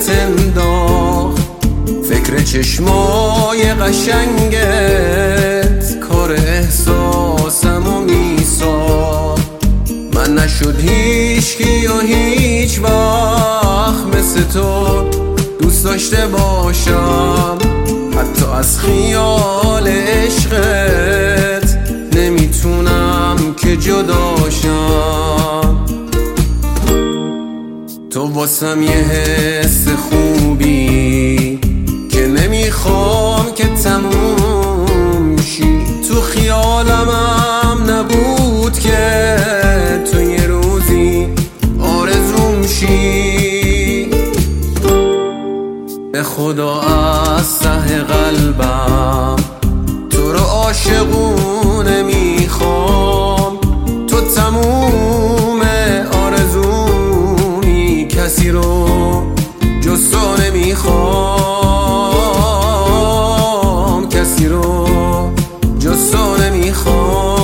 دلت انداخت. فکر چشمای قشنگت کار احساسمو میساخت. من نشد هیچکی و هیچ وقت مثل تو دوست داشته باشم. حتی از خیال عشقت نمیتونم که جداشم. تو واسم یه حس خوبی که نمیخوام که تموم شی. تو خیالمم نبود که تو یه روزی آرزوم شی. به خدا از ته قلبم تو رو عاشقونه میخوام. تو تموم آرزومی، کسی رو جز تو نمیخوام. کسی رو جز تو نمیخوام.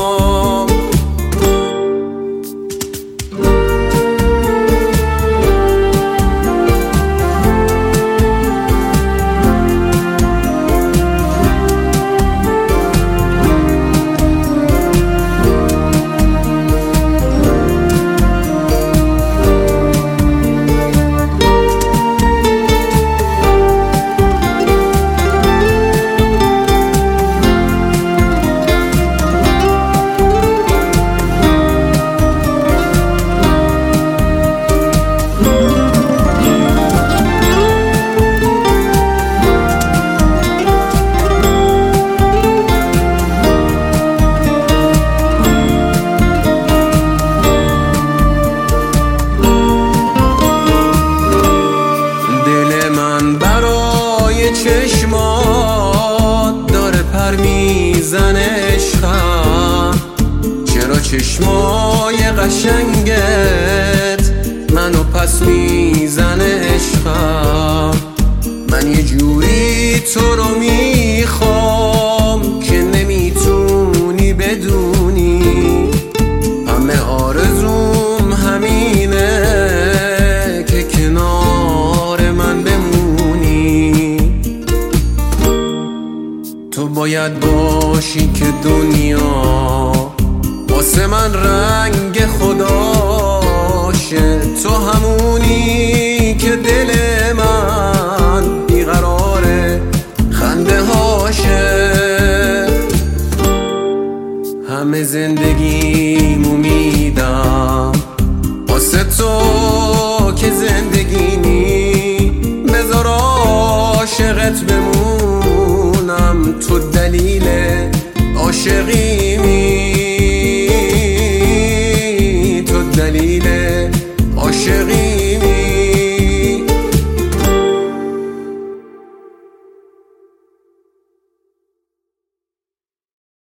چشمات داره پر میزنه عشقم. چرا چشمای قشنگت منو پس میزنه عشقم. من یه جوری تو رو میخوام که نمیتونی بدونی. همه آرزوم همینه که کنار من بمونی. تو باید باشی که دنیا واسه من رنگ خداشه. تو همونی که دل من بیقراره خنده هاشه. همه زندگیمو میدم واسه تو که زندگیمی. بذار عاشقت بمونم، تو دلیل عاشقی